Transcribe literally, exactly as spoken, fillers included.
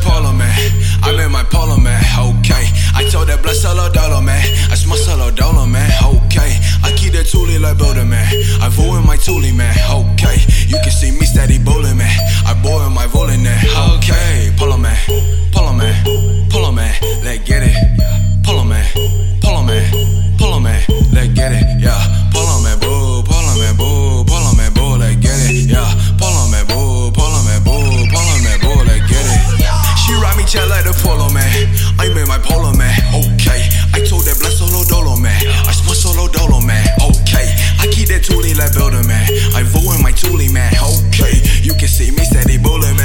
polo man. I'm in my polo man, okay. I told that blood solo dolo man. I smell solo dolo man, okay. I keep that toolie like builder man. I vote in my toolie man, okay. You can see me steady bowling man. I boil my rolling there, okay. Polo man, polo man, polo man, let's get it. Polo man, polo man, polo man, let's get it, yeah. Polo man, boo, polo man, boo, polo man, boo, let's get it, yeah. Polo man, boo, polo man, boo, polo man, boo, let's get it. She ride me chill like the polo man. I'm in my polo man, okay. I told that blood solo dolo man. I smell solo dolo man, okay. I keep that toolie like builder man. I vote in my toolie man, okay. You can see me steady bowling man.